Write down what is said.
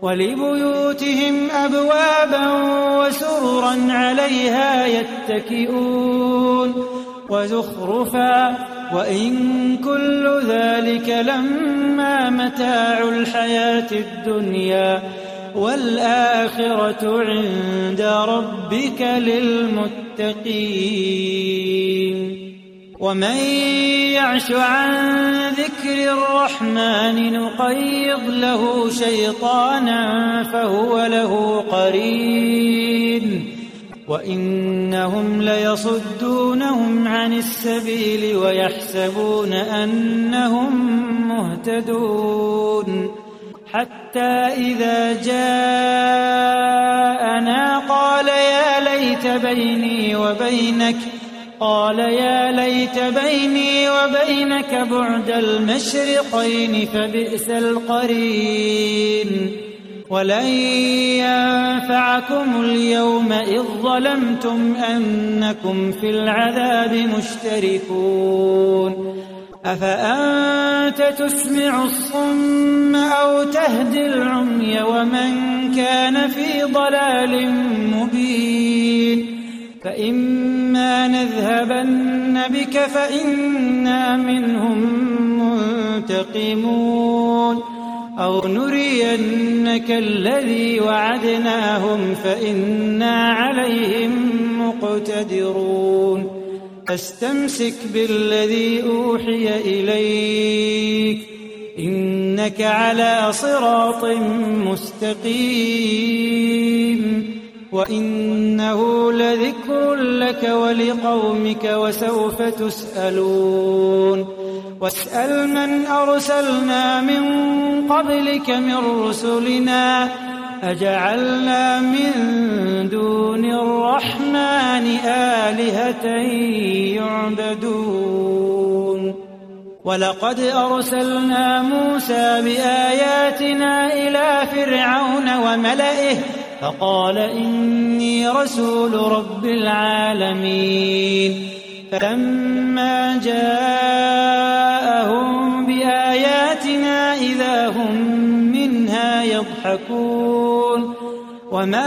ولبيوتهم أبوابا وسررا عليها يتكئون وزخرفا وإن كل ذلك لما متاع الحياة الدنيا والآخرة عند ربك للمتقين. ومن يعش عن ذكر الرحمن نقيض له شيطانا فهو له قرين وإنهم ليصدونهم عن السبيل ويحسبون أنهم مهتدون حتى إذا جاءنا قال يا ليت بيني وبينك بعد المشرقين فبئس القرين. ولن ينفعكم اليوم إذ ظلمتم أنكم في العذاب مشتركون. أفأنت تسمع الصم أو تهدي العمي ومن كان في ضلال مبين. فإما نذهبن بك فإنا منهم منتقمون أو نرينك الذي وعدناهم فإنا عليهم مقتدرون. فاستمسك بالذي أوحي إليك إنك على صراط مستقيم وإنه لذكر لك ولقومك وسوف تسألون. واسأل من أرسلنا من قبلك من رسلنا أجعلنا من دون الرحمن آلهة يعبدون. ولقد أرسلنا موسى بآياتنا إلى فرعون وملئه فقال إني رسول رب العالمين. فلما جاءهم بآياتنا إذا هم منها يضحكون. وما